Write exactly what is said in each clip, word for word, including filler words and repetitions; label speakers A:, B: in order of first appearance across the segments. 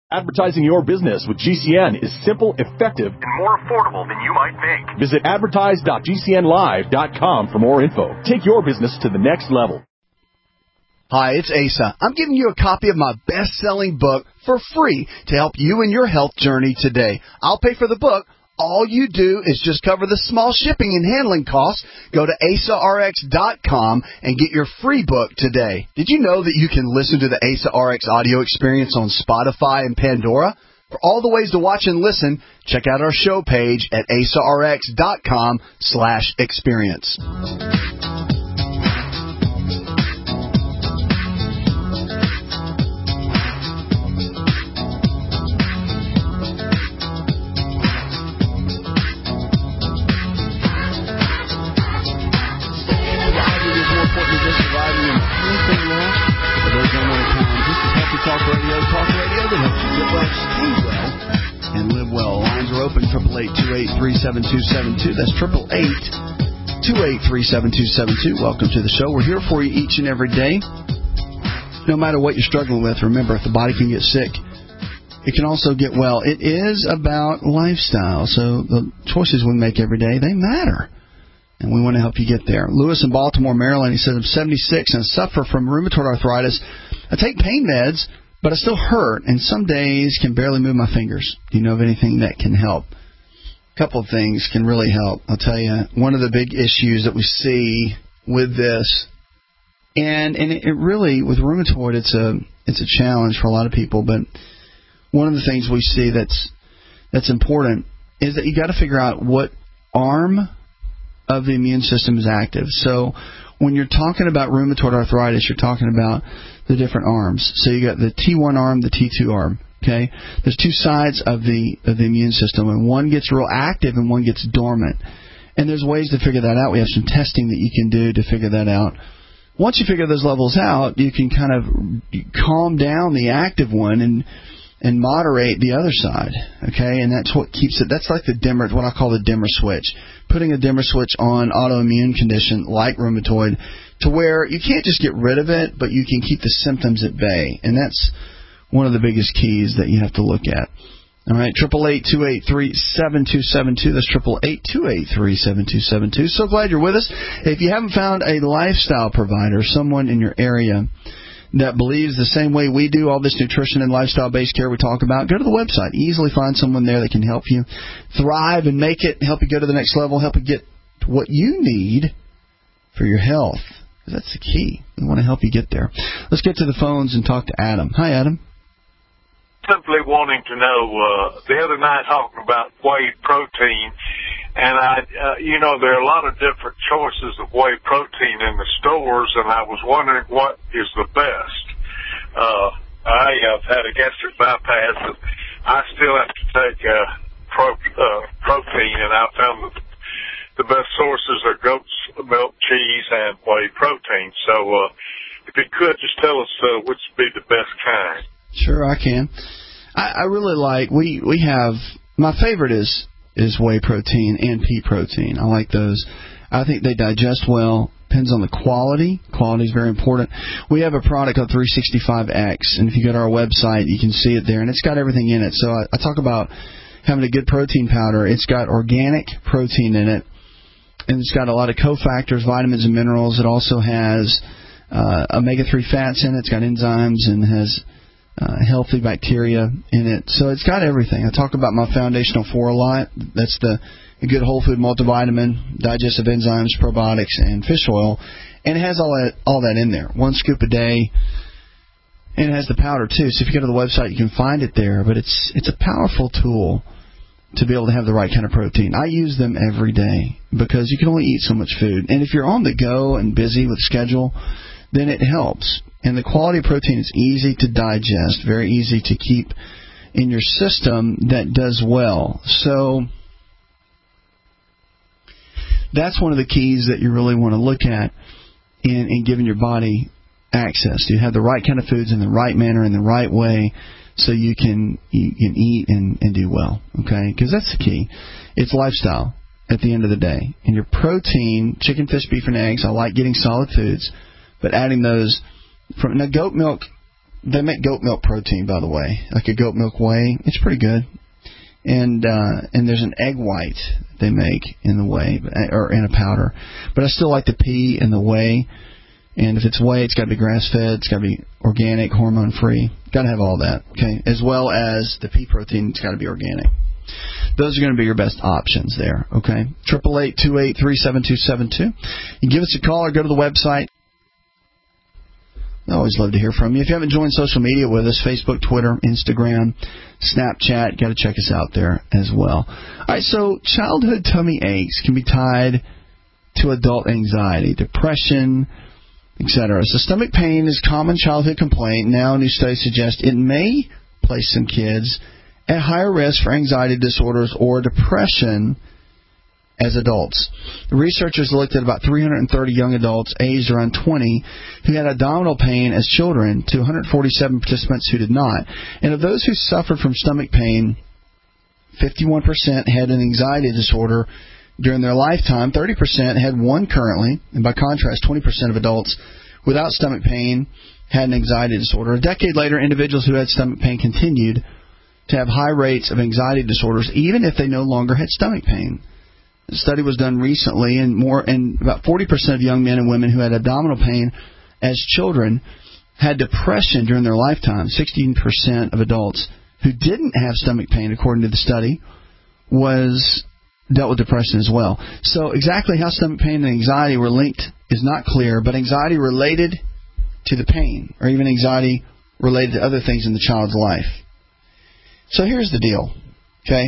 A: Advertising your business with G C N is simple, effective,
B: and more affordable than you might think.
A: Visit advertise dot g c n live dot com for more info. Take your business to the next level.
C: Hi, it's Asa. I'm giving you a copy of my best-selling book for free to help you in your health journey today. I'll pay for the book. All you do is just cover the small shipping and handling costs. Go to asa r x dot com and get your free book today. Did you know that you can listen to the Asa R X audio experience on Spotify and Pandora? For all the ways to watch and listen, check out our show page at asa r x dot com slash experience. Talk radio, talk radio that helps you get well, stay well, and live well. Lines are open, triple eight two eight three seven two seven two. That's triple eight two eight three seven two seven two. Welcome to the show. We're here for you each and every day. No matter what you're struggling with, remember, if the body can get sick, it can also get well. It is about lifestyle, so the choices we make every day, they matter. And we want to help you get there. Lewis in Baltimore, Maryland, he says, I'm seventy-six and suffer from rheumatoid arthritis. I take pain meds, but I still hurt, and some days can barely move my fingers. Do you know of anything that can help? A couple of things can really help. I'll tell you, one of the big issues that we see with this, and and it really, with rheumatoid, it's a it's a challenge for a lot of people, but one of the things we see that's that's important is that you got to figure out what arm of the immune system is active. So when you're talking about rheumatoid arthritis, you're talking about the different arms. So you got the T one arm, the T two arm. Okay, there's two sides of the of the immune system, and one gets real active and one gets dormant. And there's ways to figure that out. We have some testing that you can do to figure that out. Once you figure those levels out, you can kind of calm down the active one and and moderate the other side, okay? And that's what keeps it. That's like the dimmer, what I call the dimmer switch. Putting a dimmer switch on autoimmune condition like rheumatoid to where you can't just get rid of it, but you can keep the symptoms at bay. And that's one of the biggest keys that you have to look at. All right, triple eight two eight three seven two seven two. That's triple eight two eight three seven two seven two. So glad you're with us. If you haven't found a lifestyle provider, someone in your area that believes the same way we do, all this nutrition and lifestyle-based care we talk about, go to the website. Easily find someone there that can help you thrive and make it, help you go to the next level, help you get what you need for your health. That's the key. We want to help you get there. Let's get to the phones and talk to Adam. Hi, Adam.
D: Simply wanting to know, uh, the other night talking about whey protein, and I, uh, you know, there are a lot of different choices of whey protein in the stores, and I was wondering what is the best. Uh, I have had a gastric bypass, and I still have to take uh, pro, uh, protein, and I found that the best sources are goat's milk, cheese, and whey protein. So uh, if you could, just tell us uh, which would be the best kind.
C: Sure, I can. I, I really like, we, we have, my favorite is is whey protein and pea protein. I like those. I think they digest well. Depends on the quality. Quality is very important. We have a product called three sixty-five X, and if you go to our website, you can see it there, and it's got everything in it. So I, I talk about having a good protein powder. It's got organic protein in it, and it's got a lot of cofactors, vitamins and minerals. It also has uh, omega three fats in it. It's got enzymes and has Uh, healthy bacteria in it. So it's got everything. I talk about my Foundational Four a lot. That's the, the good whole food multivitamin, digestive enzymes, probiotics, and fish oil. And it has all that all that in there. One scoop a day. And it has the powder, too. So if you go to the website, you can find it there. But it's it's a powerful tool to be able to have the right kind of protein. I use them every day because you can only eat so much food. And if you're on the go and busy with schedule, then it helps. And the quality of protein is easy to digest, very easy to keep in your system that does well. So that's one of the keys that you really want to look at in, in giving your body access. You have the right kind of foods in the right manner, in the right way, so you can you can eat and, and do well, okay? Because that's the key. It's lifestyle at the end of the day. And your protein, chicken, fish, beef, and eggs, I like getting solid foods, but adding those from now goat milk they make goat milk protein, by the way, like a goat milk whey. It's pretty good. And uh, and there's an egg white they make in the whey, or in a powder. But I still like the pea and the whey. And if it's whey, it's got to be grass-fed. It's got to be organic, hormone-free. Got to have all that, okay? As well as the pea protein, it's got to be organic. Those are going to be your best options there, okay? eight eight eight, two eight three, seven two seven two. You can give us a call or go to the website. I always love to hear from you. If you haven't joined social media with us, Facebook, Twitter, Instagram, Snapchat, got to check us out there as well. All right, so childhood tummy aches can be tied to adult anxiety, depression, et cetera. So stomach pain is a common childhood complaint. Now new studies suggest it may place some kids at higher risk for anxiety disorders or depression as adults. The researchers looked at about three hundred thirty young adults aged around twenty who had abdominal pain as children to one hundred forty-seven participants who did not. And of those who suffered from stomach pain, fifty-one percent had an anxiety disorder during their lifetime, thirty percent had one currently, and by contrast, twenty percent of adults without stomach pain had an anxiety disorder. A decade later, individuals who had stomach pain continued to have high rates of anxiety disorders, even if they no longer had stomach pain. The study was done recently, and more, and about forty percent of young men and women who had abdominal pain as children had depression during their lifetime. sixteen percent of adults who didn't have stomach pain, according to the study, was dealt with depression as well. So exactly how stomach pain and anxiety were linked is not clear, but anxiety related to the pain, or even anxiety related to other things in the child's life. So here's the deal, okay?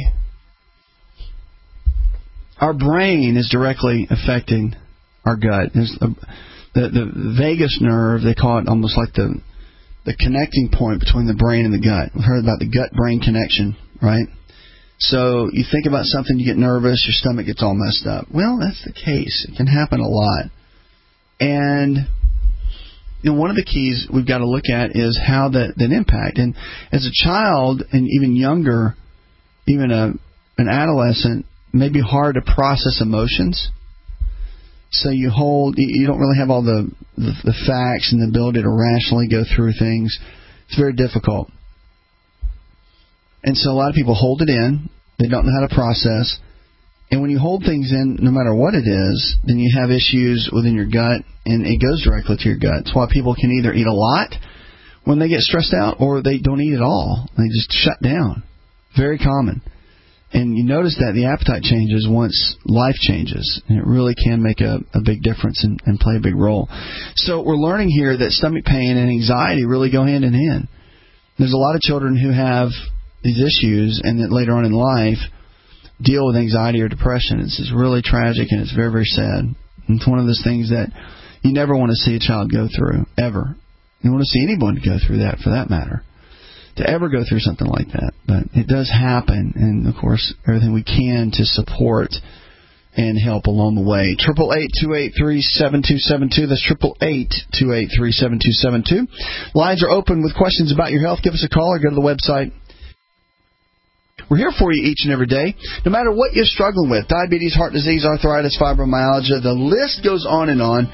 C: Our brain is directly affecting our gut. There's a, the, the vagus nerve, they call it almost like the the connecting point between the brain and the gut. We've heard about the gut-brain connection, right? So you think about something, you get nervous, your stomach gets all messed up. Well, that's the case. It can happen a lot. And you know, one of the keys we've got to look at is how that, that impact. And as a child, and even younger, even a an adolescent, it may be hard to process emotions. So you hold, you don't really have all the, the, the facts and the ability to rationally go through things. It's very difficult. And so a lot of people hold it in. They don't know how to process. And when you hold things in, no matter what it is, then you have issues within your gut, and it goes directly to your gut. That's why people can either eat a lot when they get stressed out, or they don't eat at all. They just shut down. Very common. And you notice that the appetite changes once life changes. And it really can make a, a big difference and, and play a big role. So we're learning here that stomach pain and anxiety really go hand in hand. There's a lot of children who have these issues and that later on in life deal with anxiety or depression. It's just really tragic, and it's very, very sad. And it's one of those things that you never want to see a child go through, ever. You don't want to see anyone go through that, for that matter, to ever go through something like that. But it does happen, and, of course, everything we can to support and help along the way. eight eight eight, two eight three, seven two seven two. That's eight eight eight, two eight three, seven two seven two. Lines are open with questions about your health. Give us a call or go to the website. We're here for you each and every day, no matter what you're struggling with. Diabetes, heart disease, arthritis, fibromyalgia. The list goes on and on.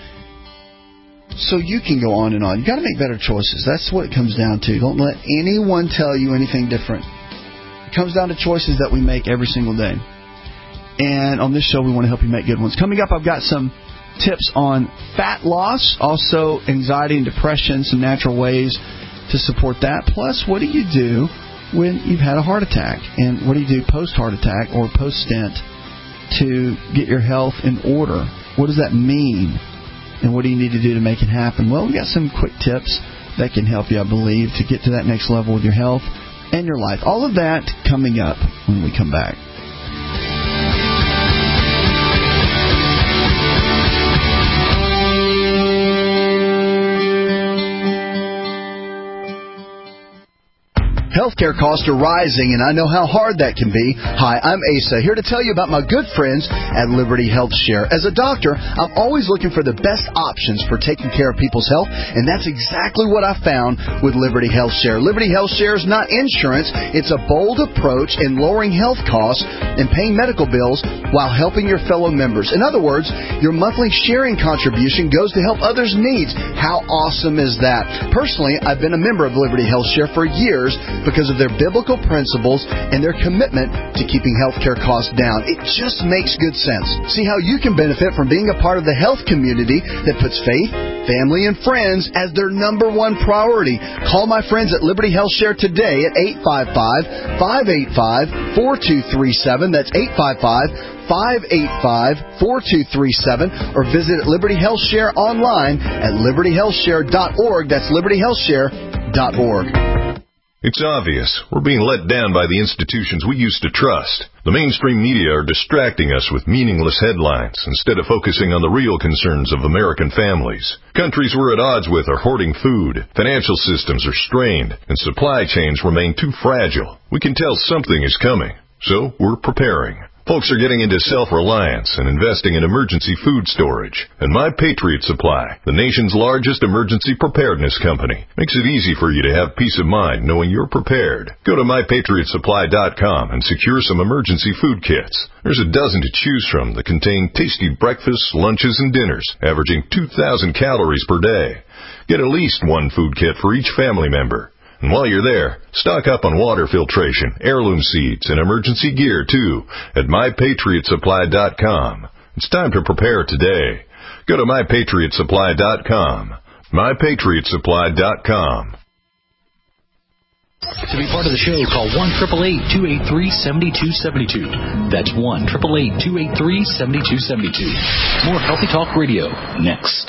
C: So you can go on and on. You've got to make better choices. That's what it comes down to. Don't let anyone tell you anything different. It comes down to choices that we make every single day. And on this show, we want to help you make good ones. Coming up, I've got some tips on fat loss, also anxiety and depression, some natural ways to support that. Plus, what do you do when you've had a heart attack? And what do you do post-heart attack or post-stent to get your health in order? What does that mean? And what do you need to do to make it happen? Well, we got some quick tips that can help you, I believe, to get to that next level with your health and your life. All of that coming up when we come back. Healthcare costs are rising, and I know how hard that can be. Hi, I'm Asa, here to tell you about my good friends at Liberty Health Share. As a doctor, I'm always looking for the best options for taking care of people's health, and that's exactly what I found with Liberty Health Share. Liberty Health Share is not insurance. It's a bold approach in lowering health costs and paying medical bills while helping your fellow members. In other words, your monthly sharing contribution goes to help others' needs. How awesome is that? Personally, I've been a member of Liberty Health Share for years because of their biblical principles and their commitment to keeping healthcare costs down. It just makes good sense. See how you can benefit from being a part of the health community that puts faith, family, and friends as their number one priority. Call my friends at Liberty Health Share today at eight five five, five eight five, four two three seven. That's eight five five, five eight five, four two three seven. Or visit Liberty Health Share online at liberty health share dot org. That's liberty health share dot org.
E: It's obvious. We're being let down by the institutions we used to trust. The mainstream media are distracting us with meaningless headlines instead of focusing on the real concerns of American families. Countries we're at odds with are hoarding food, financial systems are strained, and supply chains remain too fragile. We can tell something is coming, so we're preparing. Folks are getting into self-reliance and investing in emergency food storage. And My Patriot Supply, the nation's largest emergency preparedness company, makes it easy for you to have peace of mind knowing you're prepared. Go to my patriot supply dot com and secure some emergency food kits. There's a dozen to choose from that contain tasty breakfasts, lunches, and dinners, averaging two thousand calories per day. Get at least one food kit for each family member. And while you're there, stock up on water filtration, heirloom seeds, and emergency gear, too, at my patriot supply dot com. It's time to prepare today. Go to my patriot supply dot com. my patriot supply dot com.
F: To be part of the show, call one eight eight eight, two eight three, seven two seven two. That's one eight eight eight, two eight three, seven two seven two. More Healthy Talk Radio next.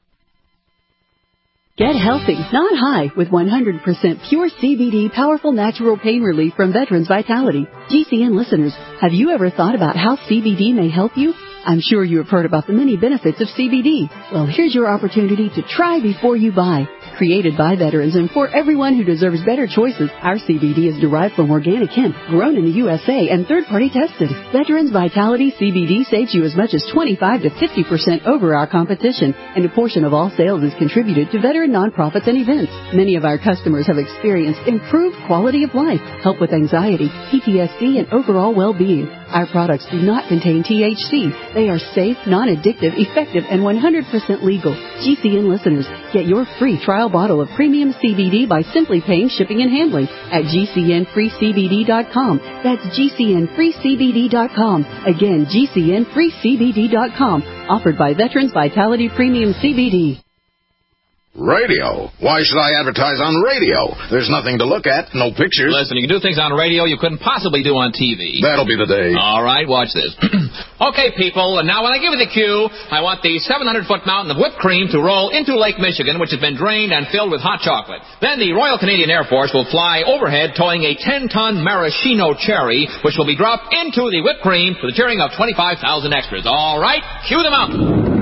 G: Get healthy, not high, with one hundred percent pure C B D powerful natural pain relief from Veterans Vitality. G C N listeners, have you ever thought about how C B D may help you? I'm sure you have heard about the many benefits of C B D. Well, here's your opportunity to try before you buy. Created by veterans and for everyone who deserves better choices, our C B D is derived from organic hemp, grown in the U S A, and third-party tested. Veterans Vitality C B D saves you as much as twenty-five to fifty percent over our competition, and a portion of all sales is contributed to veteran nonprofits and events. Many of our customers have experienced improved quality of life, help with anxiety, P T S D, and overall well-being. Our products do not contain T H C. They are safe, non-addictive, effective, and one hundred percent legal. G C N listeners, get your free trial bottle of premium C B D by simply paying shipping and handling at G C N free C B D dot com. That's G C N free C B D dot com. Again, G C N free C B D dot com. Offered by Veterans Vitality Premium C B D.
H: Radio? Why should I advertise on radio? There's nothing to look at, no pictures.
I: Listen, you can do things on radio you couldn't possibly do on T V.
H: That'll be the day.
I: All right, watch this. Okay, people, and now when I give you the cue, I want the seven hundred foot mountain of whipped cream to roll into Lake Michigan, which has been drained and filled with hot chocolate. Then the Royal Canadian Air Force will fly overhead towing a ten ton maraschino cherry, which will be dropped into the whipped cream to the cheering of twenty-five thousand extras. All right, cue the mountain.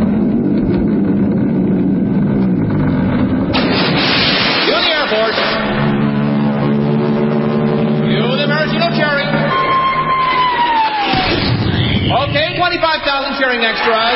I: Okay, twenty-five thousand cheering extras.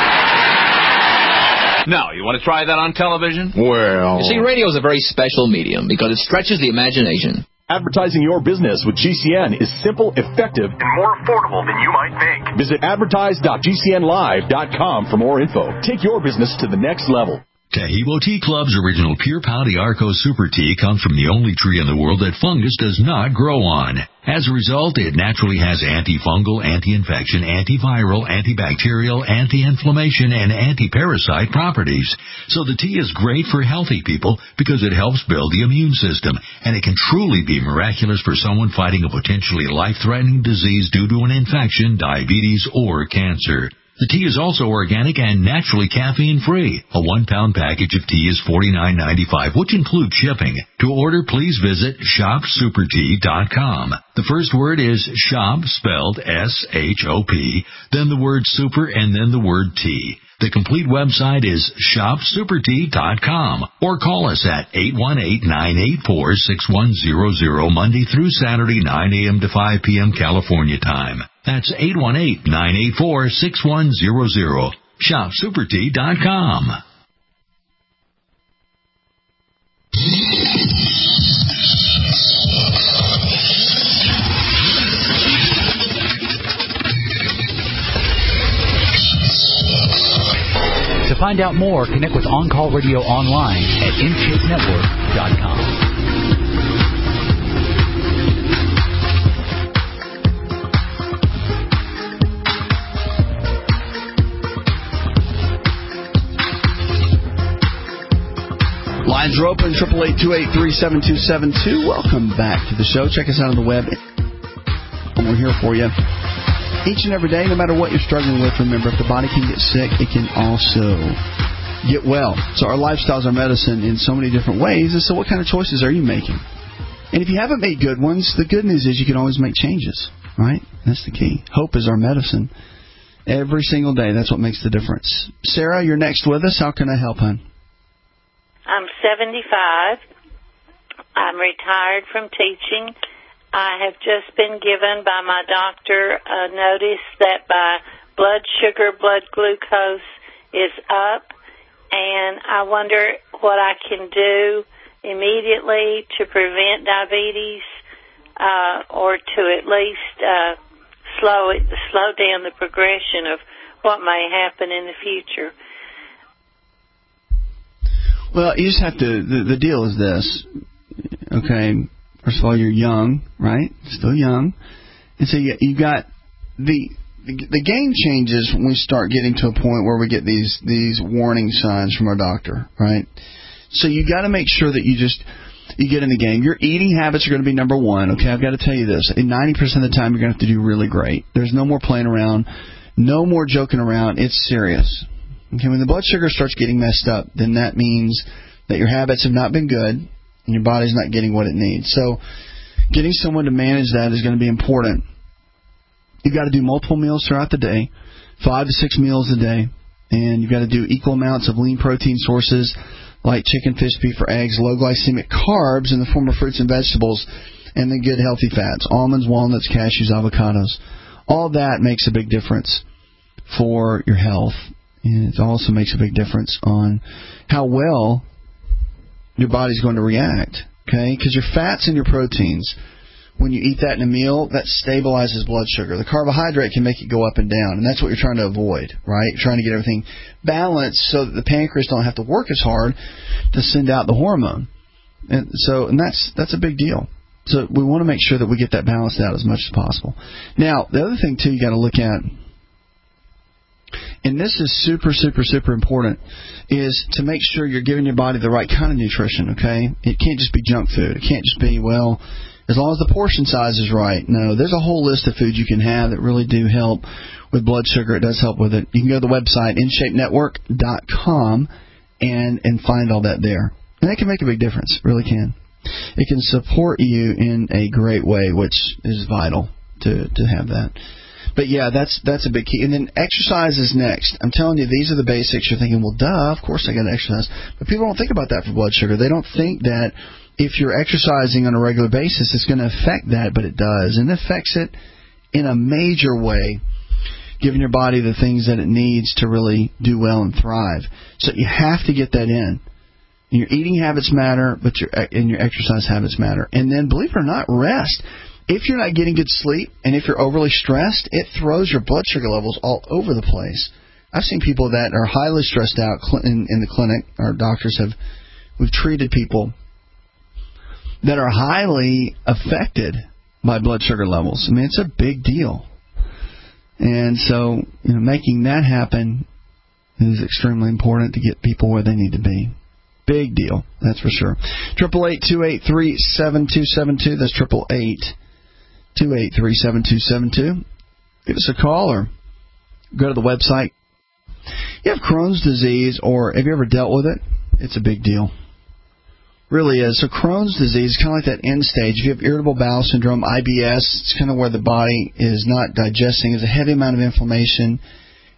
I: Now, you want to try that on television?
H: Well...
I: You see, radio is a very special medium because it stretches the imagination.
A: Advertising your business with G C N is simple, effective,
B: and more affordable than you might think.
A: Visit advertise dot G C N live dot com for more info. Take your business to the next level.
J: Taheebo Tea Club's original Pure Pau d'Arco Super Tea comes from the only tree in the world that fungus does not grow on. As a result, it naturally has antifungal, anti-infection, antiviral, antibacterial, anti-inflammation, and anti-parasite properties. So the tea is great for healthy people because it helps build the immune system, and it can truly be miraculous for someone fighting a potentially life-threatening disease due to an infection, diabetes, or cancer. The tea is also organic and naturally caffeine-free. A one-pound package of tea is forty-nine ninety-five, which includes shipping. To order, please visit shop super tea dot com. The first word is shop, spelled S H O P, then the word super, and then the word tea. The complete website is shop super tea dot com or call us at eight one eight, nine eight four, six one zero zero Monday through Saturday, nine a.m. to five p.m. California time. That's eight one eight, nine eight four, six one zero zero. shop super tea dot com.
F: To find out more, connect with On Call Radio online at in shape network dot com.
C: Lines are open, triple eight, two eight three, seven two seven two. Welcome back to the show. Check us out on the web. And we're here for you each and every day, no matter what you're struggling with. Remember, if the body can get sick, it can also get well. So our lifestyles are medicine in so many different ways. And so what kind of choices are you making? And if you haven't made good ones, the good news is you can always make changes, right? That's the key. Hope is our medicine. Every single day, that's what makes the difference. Sarah, you're next with us. How can I help, hon?
K: I'm seventy-five. I'm retired from teaching. I have just been given by my doctor a notice that my blood sugar, blood glucose is up, and I wonder what I can do immediately to prevent diabetes uh, or to at least uh, slow it, slow down the progression of what may happen in the future.
C: Well, you just have to, the, the deal is this, okay, first of all, you're young, right, still young, and so you, you got, the, the the game changes when we start getting to a point where we get these, these warning signs from our doctor, right, so you got to make sure that you just, you get in the game. Your eating habits are going to be number one, okay, I've got to tell you this, and ninety percent of the time you're going to have to do really great. There's no more playing around, no more joking around, it's serious. Okay, when the blood sugar starts getting messed up, then that means that your habits have not been good and your body's not getting what it needs. So getting someone to manage that is going to be important. You've got to do multiple meals throughout the day, five to six meals a day, and you've got to do equal amounts of lean protein sources like chicken, fish, beef, or eggs, low glycemic carbs in the form of fruits and vegetables, and then good healthy fats, almonds, walnuts, cashews, avocados. All that makes a big difference for your health. And it also makes a big difference on how well your body's going to react, okay? Because your fats and your proteins, when you eat that in a meal, that stabilizes blood sugar. The carbohydrate can make it go up and down, and that's what you're trying to avoid, right? You're trying to get everything balanced so that the pancreas don't have to work as hard to send out the hormone. And so, and that's that's a big deal. So we want to make sure that we get that balanced out as much as possible. Now, the other thing, too, you got to look at, and this is super, super, super important, is to make sure you're giving your body the right kind of nutrition, okay? It can't just be junk food. It can't just be, well, as long as the portion size is right. No, there's a whole list of foods you can have that really do help with blood sugar. It does help with it. You can go to the website, in shape network dot com, and, and find all that there. And that can make a big difference. It really can. It can support you in a great way, which is vital to, to have that. But, yeah, that's that's a big key. And then exercise is next. I'm telling you, these are the basics. You're thinking, well, duh, of course I got to exercise. But people don't think about that for blood sugar. They don't think that if you're exercising on a regular basis, it's going to affect that, but it does. And it affects it in a major way, giving your body the things that it needs to really do well and thrive. So you have to get that in. And your eating habits matter, but your and your exercise habits matter. And then, believe it or not, rest. If you're not getting good sleep and if you're overly stressed, it throws your blood sugar levels all over the place. I've seen people that are highly stressed out in, in the clinic. Our doctors have, we've treated people that are highly affected by blood sugar levels. I mean, it's a big deal. And so, you know, making that happen is extremely important to get people where they need to be. Big deal, that's for sure. Triple eight two eight three seven two seven two. That's triple eight two eight three seven two seven two. Give us a call or go to the website. You have Crohn's disease, or have you ever dealt with it? It's a big deal. Really is. So Crohn's disease is kind of like that end stage. If you have irritable bowel syndrome, I B S, it's kind of where the body is not digesting. There's a heavy amount of inflammation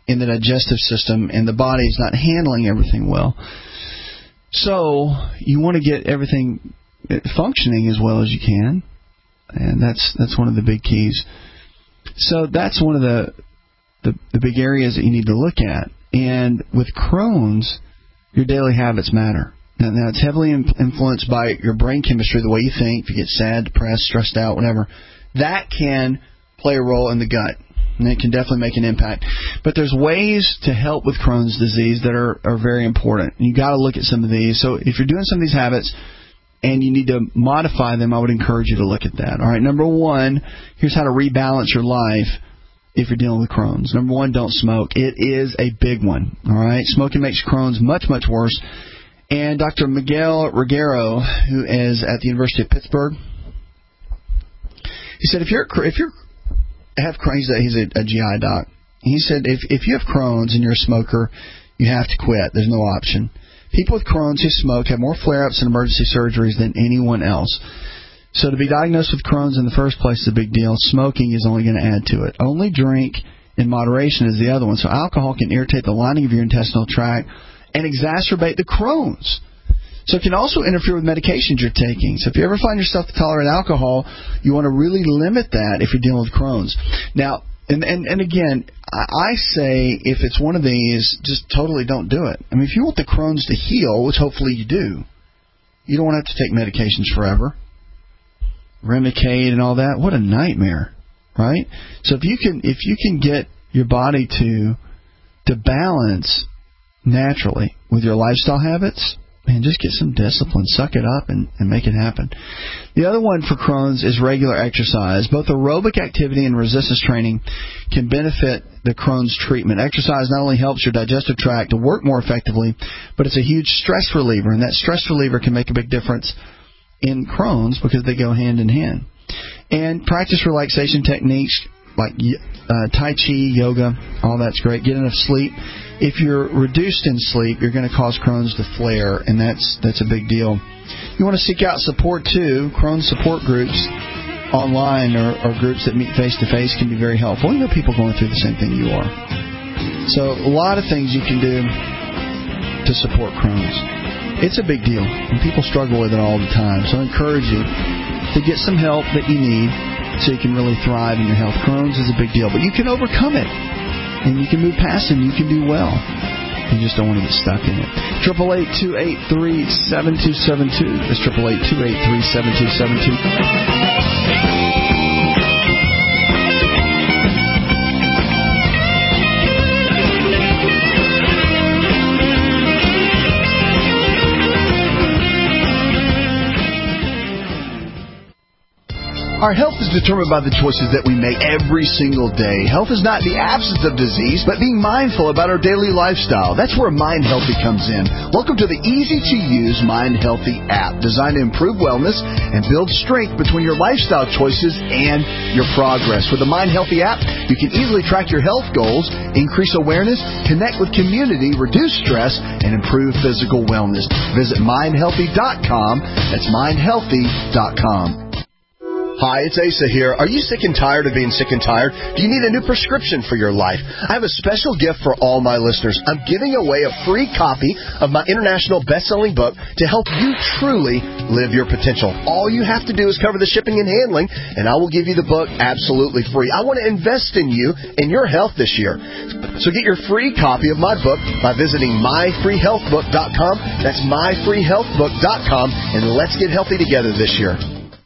C: in the digestive system, and the body is not handling everything well. So you want to get everything functioning as well as you can, and that's that's one of the big keys. So that's one of the, the the big areas that you need to look at. And with Crohn's, your daily habits matter. Now, now it's heavily influenced by your brain chemistry, the way you think. If you get sad, depressed, stressed out, whatever, that can play a role in the gut, and it can definitely make an impact. But there's ways to help with Crohn's disease that are, are very important. You got to look at some of these. So if you're doing some of these habits and you need to modify them, I would encourage you to look at that. All right, number one, here's how to rebalance your life if you're dealing with Crohn's. Number one, don't smoke. It is a big one. All right, smoking makes Crohn's much, much worse. And Doctor Miguel Reguero, who is at the University of Pittsburgh, he said if you're if you're have Crohn's, he's a, he's a, a G I doc. He said if if you have Crohn's and you're a smoker, you have to quit. There's no option. People with Crohn's who smoke have more flare-ups and emergency surgeries than anyone else. So to be diagnosed with Crohn's in the first place is a big deal. Smoking is only going to add to it. Only drink in moderation is the other one. So alcohol can irritate the lining of your intestinal tract and exacerbate the Crohn's. So it can also interfere with medications you're taking. So if you ever find yourself to tolerate alcohol, you want to really limit that if you're dealing with Crohn's. Now, and, and, and again, I say if it's one of these, just totally don't do it. I mean, if you want the Crohn's to heal, which hopefully you do, you don't want to have to take medications forever. Remicade and all that, what a nightmare, right? So if you can if you can get your body to to balance naturally with your lifestyle habits, man, just get some discipline, suck it up, and, and make it happen. The other one for Crohn's is regular exercise. Both aerobic activity and resistance training can benefit the Crohn's treatment. Exercise not only helps your digestive tract to work more effectively, but it's a huge stress reliever, and that stress reliever can make a big difference in Crohn's because they go hand in hand. And practice relaxation techniques like uh, Tai Chi, yoga, all that's great. Get enough sleep. If you're reduced in sleep, you're going to cause Crohn's to flare, and that's that's a big deal. You want to seek out support, too. Crohn's support groups online or, or groups that meet face-to-face can be very helpful. You know people going through the same thing you are. So a lot of things you can do to support Crohn's. It's a big deal, and people struggle with it all the time. So I encourage you to get some help that you need so you can really thrive in your health. Crohn's is a big deal, but you can overcome it, and you can move past it, and you can do well. You just don't want to get stuck in it. triple eight, two eight three, seven two seven two. That's triple eight, two eight three, seven two seven two. Our health is determined by the choices that we make every single day. Health is not the absence of disease, but being mindful about our daily lifestyle. That's where Mind Healthy comes in. Welcome to the easy-to-use Mind Healthy app, designed to improve wellness and build strength between your lifestyle choices and your progress. With the Mind Healthy app, you can easily track your health goals, increase awareness, connect with community, reduce stress, and improve physical wellness. Visit mind healthy dot com. That's mind healthy dot com. Hi, it's Asa here. Are you sick and tired of being sick and tired? Do you need a new prescription for your life? I have a special gift for all my listeners. I'm giving away a free copy of my international best-selling book to help you truly live your potential. All you have to do is cover the shipping and handling, and I will give you the book absolutely free. I want to invest in you and your health this year. So get your free copy of my book by visiting my free health book dot com. That's my free health book dot com, and let's get healthy together this year.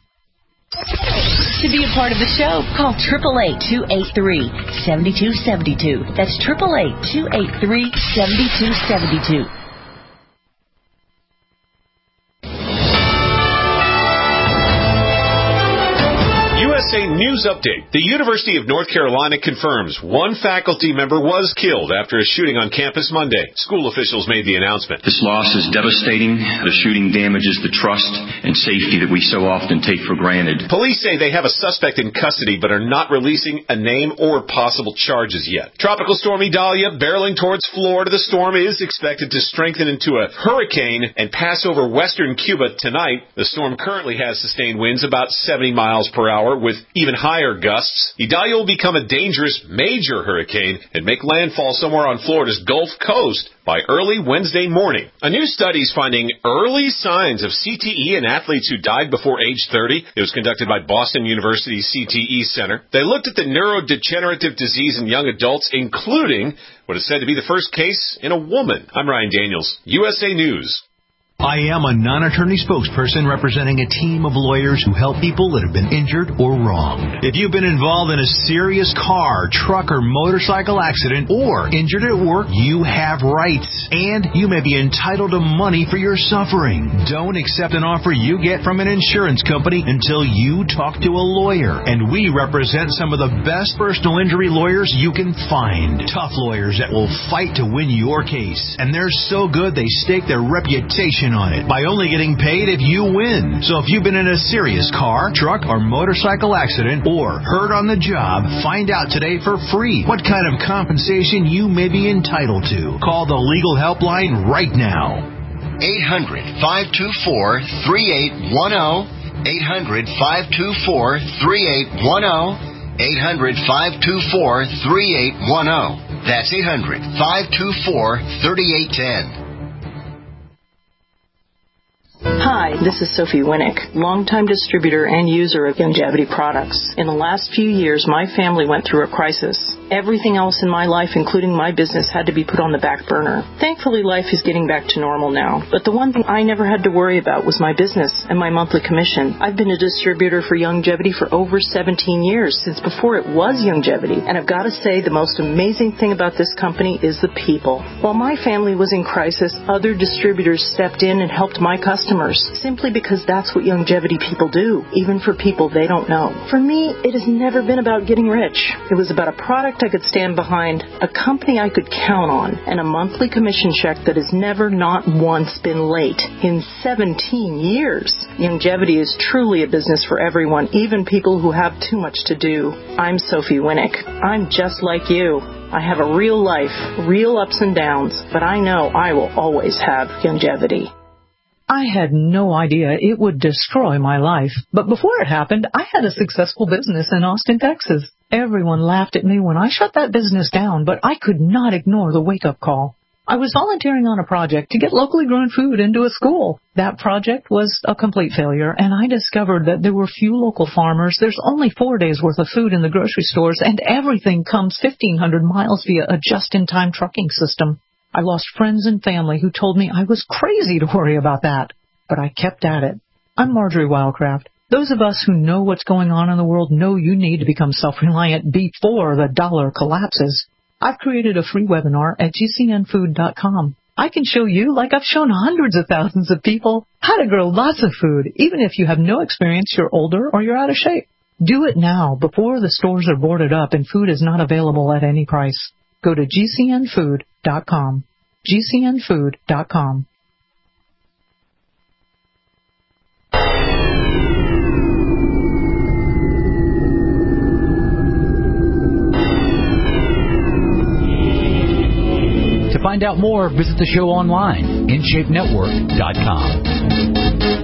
L: To be a part of the show, call eight eight eight, two eight three, seven two seven two. That's eight eight eight, two eight three, seven two seven two.
M: U S A News Update. The University of North Carolina confirms one faculty member was killed after a shooting on campus Monday. School officials made the announcement.
N: This loss is devastating. The shooting damages the trust and safety that we so often take for granted.
M: Police say they have a suspect in custody but are not releasing a name or possible charges yet. Tropical storm Idalia barreling towards Florida. The storm is expected to strengthen into a hurricane and pass over western Cuba tonight. The storm currently has sustained winds about seventy miles per hour with even higher gusts. Idalia will become a dangerous major hurricane and make landfall somewhere on Florida's Gulf Coast by early Wednesday morning. A new study is finding early signs of C T E in athletes who died before age thirty. It was conducted by Boston University's C T E Center. They looked at the neurodegenerative disease in young adults, including what is said to be the first case in a woman. I'm Ryan Daniels, U S A News.
O: I am a non-attorney spokesperson representing a team of lawyers who help people that have been injured or wronged. If you've been involved in a serious car, truck, or motorcycle accident or injured at work, you have rights, and you may be entitled to money for your suffering. Don't accept an offer you get from an insurance company until you talk to a lawyer, and we represent some of the best personal injury lawyers you can find. Tough lawyers that will fight to win your case, and they're so good they stake their reputation on it by only getting paid if you win. So if you've been in a serious car, truck, or motorcycle accident or hurt on the job, find out today for free what kind of compensation you may be entitled to. Call the legal helpline right now.
P: eight hundred, five two four, three eight one zero. eight hundred, five two four, three eight one zero. eight hundred, five two four, three eight one zero. That's eight hundred, five two four, three eight one zero.
Q: Hi, this is Sophie Winnick, longtime distributor and user of Youngevity products. In the last few years, my family went through a crisis. Everything else in my life, including my business, had to be put on the back burner. Thankfully, life is getting back to normal now. But the one thing I never had to worry about was my business and my monthly commission. I've been a distributor for Youngevity for over seventeen years, since before it was Youngevity. And I've got to say, the most amazing thing about this company is the people. While my family was in crisis, other distributors stepped in and helped my customers, simply because that's what Youngevity people do, even for people they don't know. For me, it has never been about getting rich. It was about a product I could stand behind, a company I could count on, and a monthly commission check that has never, not once, been late in seventeen years. Youngevity is truly a business for everyone, even people who have too much to do. I'm Sophie Winnick. I'm just like you. I have a real life, real ups and downs, but I know I will always have Youngevity.
R: I had no idea it would destroy my life, but before it happened, I had a successful business in Austin, Texas. Everyone laughed at me when I shut that business down, but I could not ignore the wake-up call. I was volunteering on a project to get locally grown food into a school. That project was a complete failure, and I discovered that there were few local farmers. There's only four days' worth of food in the grocery stores, and everything comes fifteen hundred miles via a just-in-time trucking system. I lost friends and family who told me I was crazy to worry about that, but I kept at it. I'm Marjorie Wildcraft. Those of us who know what's going on in the world know you need to become self-reliant before the dollar collapses. I've created a free webinar at G C N food dot com. I can show you, like I've shown hundreds of thousands of people, how to grow lots of food, even if you have no experience, you're older, or you're out of shape. Do it now, before the stores are boarded up and food is not available at any price. Go to G C N food dot com. G C N food dot com.
F: To find out more, visit the show online, in shape network dot com.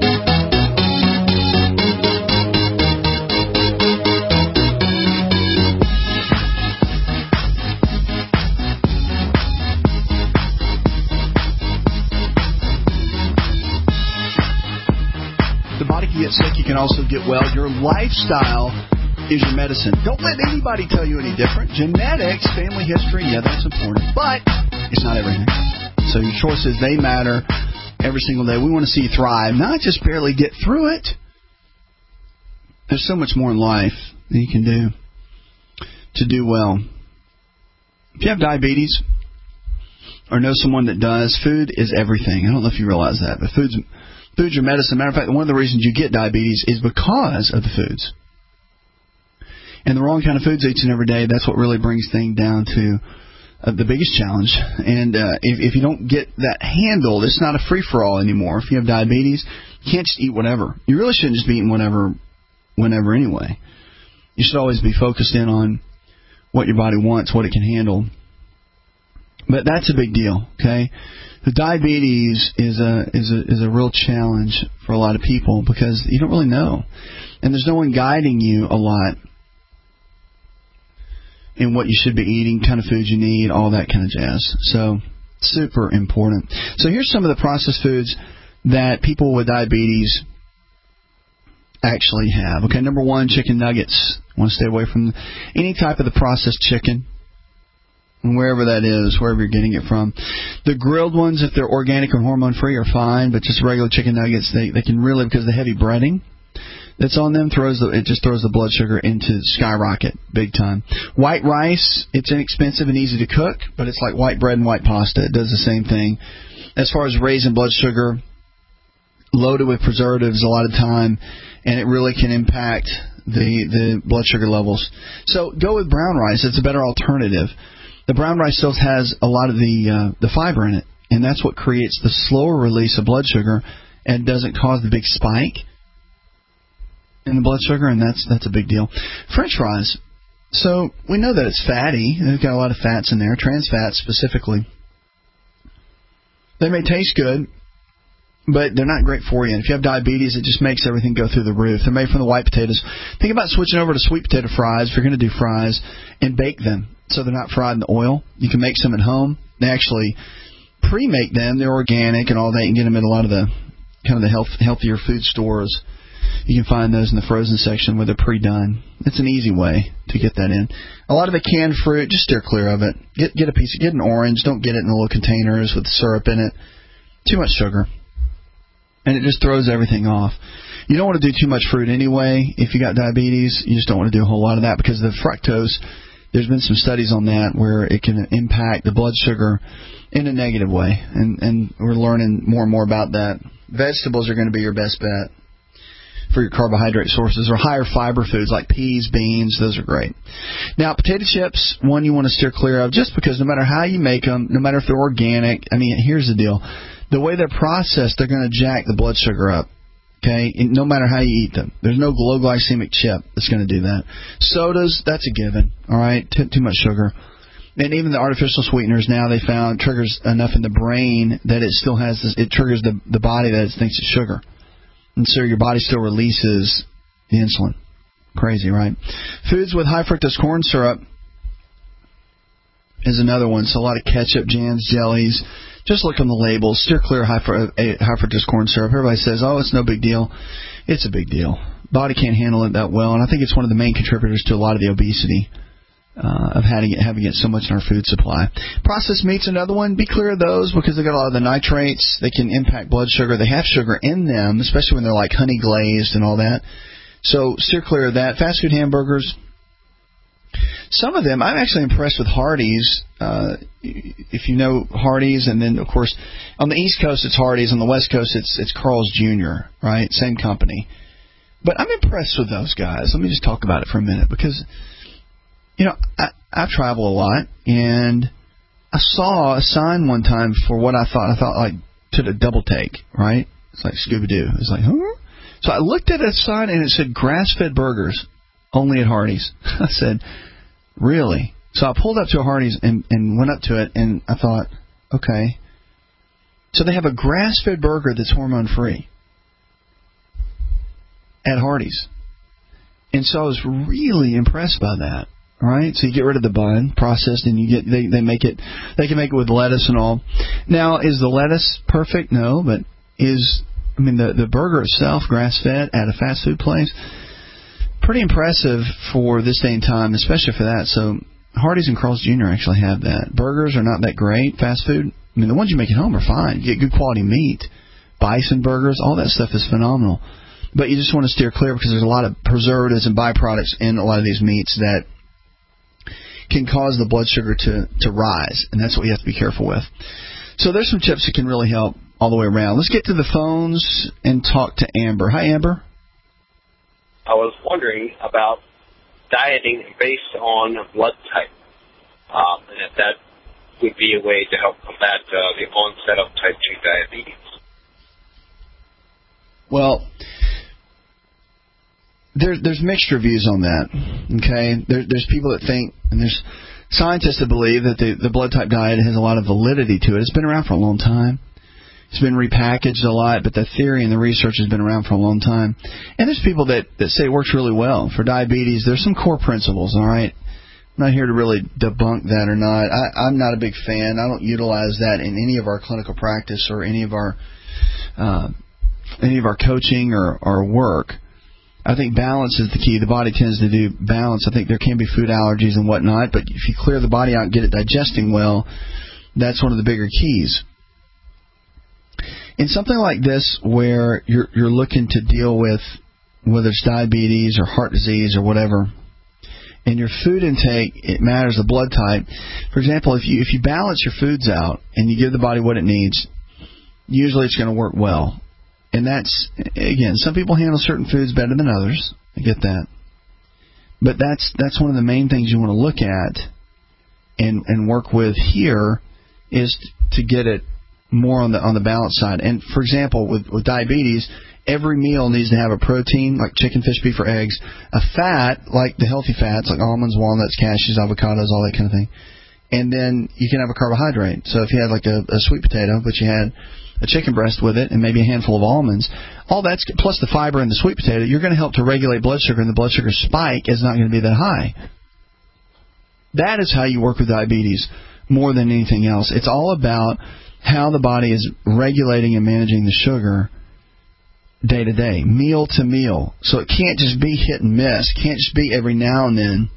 C: Get sick, you can also get well. Your lifestyle is your medicine. Don't let anybody tell you any different. Genetics, family history, yeah, that's important, but it's not everything. So your choices, they matter every single day. We want to see you thrive, not just barely get through it. There's so much more in life that you can do to do well. If you have diabetes or know someone that does, food is everything. I don't know if you realize that, but food's Food's your medicine. Matter of fact, one of the reasons you get diabetes is because of the foods. And the wrong kind of foods each and every day, that's what really brings things down to uh, the biggest challenge. And uh, if, if you don't get that handled, it's not a free-for-all anymore. If you have diabetes, you can't just eat whatever. You really shouldn't just be eating whatever, whenever anyway. You should always be focused in on what your body wants, what it can handle. But that's a big deal, okay? The diabetes is a is a is a real challenge for a lot of people because you don't really know, and there's no one guiding you a lot in what you should be eating, kind of foods you need, all that kind of jazz. So super important. So here's some of the processed foods that people with diabetes actually have. Okay, number one, chicken nuggets. Want to stay away from any type of the processed chicken. And wherever that is, wherever you're getting it from. The grilled ones, if they're organic or hormone-free, are fine, but just regular chicken nuggets, they, they can really, because the heavy breading that's on them, throws the, it just throws the blood sugar into skyrocket, big time. White rice, it's inexpensive and easy to cook, but it's like white bread and white pasta. It does the same thing. As far as raising blood sugar, loaded with preservatives a lot of time, and it really can impact the, the blood sugar levels. So go with brown rice. It's a better alternative. The brown rice still has a lot of the uh, the fiber in it, and that's what creates the slower release of blood sugar and doesn't cause the big spike in the blood sugar, and that's that's a big deal. French fries. So we know that it's fatty. They've got a lot of fats in there, trans fats specifically. They may taste good, but they're not great for you. And if you have diabetes, it just makes everything go through the roof. They're made from the white potatoes. Think about switching over to sweet potato fries if you're going to do fries and bake them so they're not fried in the oil. You can make some at home. They actually pre-make them. They're organic and all that. You can get them at a lot of the kind of the health, healthier food stores. You can find those in the frozen section where they're pre-done. It's an easy way to get that in. A lot of the canned fruit, just steer clear of it. Get get a piece, get an orange. Don't get it in the little containers with syrup in it. Too much sugar. And it just throws everything off. You don't want to do too much fruit anyway. If you got diabetes, you just don't want to do a whole lot of that because the fructose, there's been some studies on that where it can impact the blood sugar in a negative way. And, and we're learning more and more about that. Vegetables are going to be your best bet for your carbohydrate sources, or higher fiber foods like peas, beans. Those are great. Now, potato chips, one you want to steer clear of just because no matter how you make them, no matter if they're organic, I mean, here's the deal. The way they're processed, they're going to jack the blood sugar up, okay, and no matter how you eat them. There's no low glycemic chip that's going to do that. Sodas, that's a given, all right, too, too much sugar. And even the artificial sweeteners now, they found triggers enough in the brain that it still has this, it triggers the, the body that it thinks it's sugar. And so your body still releases the insulin. Crazy, right? Foods with high fructose corn syrup is another one. So a lot of ketchup, jams, jellies. Just look on the labels. Steer clear of high, high fructose corn syrup. Everybody says, oh, it's no big deal. It's a big deal. Body can't handle it that well. And I think it's one of the main contributors to a lot of the obesity uh, of having it, having it so much in our food supply. Processed meat's another one. Be clear of those because they got a lot of the nitrates. They can impact blood sugar. They have sugar in them, especially when they're like honey glazed and all that. So steer clear of that. Fast food hamburgers. Some of them, I'm actually impressed with Hardee's. Uh, if you know Hardee's, and then, of course, on the East Coast it's Hardee's. On the West Coast it's it's Carl's Junior, right? Same company. But I'm impressed with those guys. Let me just talk about it for a minute because, you know, I, I travel a lot, and I saw a sign one time for what I thought, I thought like, to the double take, right? It's like Scooby-Doo. It's like, huh? So I looked at a sign, and it said grass-fed burgers, only at Hardee's. I said, really? So I pulled up to a Hardee's and, and went up to it, and I thought, okay. So they have a grass-fed burger that's hormone-free at Hardee's. And so I was really impressed by that. All right, so you get rid of the bun, processed, and you get they they make it. They can make it with lettuce and all. Now, is the lettuce perfect? No, but is I mean the the burger itself grass-fed at a fast food place? Pretty impressive for this day and time, especially for that. So Hardee's and Carl's Junior actually have that. Burgers are not that great. Fast food, I mean, the ones you make at home are fine. You get good quality meat. Bison burgers, all that stuff is phenomenal. But you just want to steer clear because there's a lot of preservatives and byproducts in a lot of these meats that can cause the blood sugar to, to rise, and that's what you have to be careful with. So there's some tips that can really help all the way around. Let's get to the phones and talk to Amber. Hi, Amber.
S: I was wondering about dieting based on blood type, um, and if that would be a way to help combat uh, the onset of type two diabetes.
C: Well, there, there's mixed reviews on that. Okay, there, there's people that think, and there's scientists that believe that the, the blood type diet has a lot of validity to it. It's been around for a long time. It's been repackaged a lot, but the theory and the research has been around for a long time. And there's people that, that say it works really well. For diabetes, there's some core principles, all right? I'm not here to really debunk that or not. I, I'm not a big fan. I don't utilize that in any of our clinical practice or any of our uh, any of our coaching or, or work. I think balance is the key. The body tends to do balance. I think there can be food allergies and whatnot, but if you clear the body out and get it digesting well, that's one of the bigger keys. In something like this where you're you're looking to deal with whether it's diabetes or heart disease or whatever, and your food intake, it matters the blood type. For example, if you if you balance your foods out and you give the body what it needs, usually it's going to work well. And that's, again, some people handle certain foods better than others. I get that. But that's that's one of the main things you want to look at and and work with here is to get it more on the on the balance side. And for example, with, with diabetes, every meal needs to have a protein like chicken, fish, beef, or eggs, a fat like the healthy fats like almonds, walnuts, cashews, avocados, all that kind of thing. And then you can have a carbohydrate. So if you had like a, a sweet potato, but you had a chicken breast with it and maybe a handful of almonds, all that's plus the fiber in the sweet potato, you're going to help to regulate blood sugar, and the blood sugar spike is not going to be that high. That is how you work with diabetes more than anything else. It's all about how the body is regulating and managing the sugar day to day, meal to meal. So it can't just be hit and miss. It can't just be every now and then.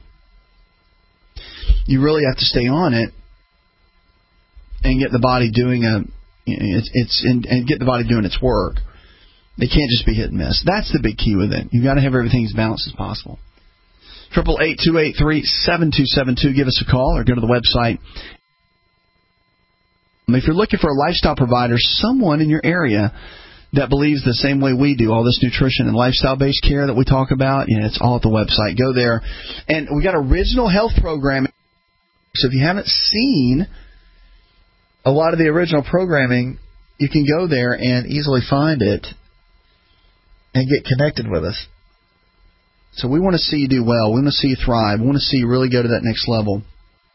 C: You really have to stay on it and get the body doing a it's it's in, and get the body doing its work. It can't just be hit and miss. That's the big key with it. You've got to have everything as balanced as possible. Triple eight two eight three seven two seven two. Give us a call or go to the website. If you're looking for a lifestyle provider, someone in your area that believes the same way we do, all this nutrition and lifestyle-based care that we talk about, you know, it's all at the website. Go there. And we got original health programming. So if you haven't seen a lot of the original programming, you can go there and easily find it and get connected with us. So we want to see you do well. We want to see you thrive. We want to see you really go to that next level.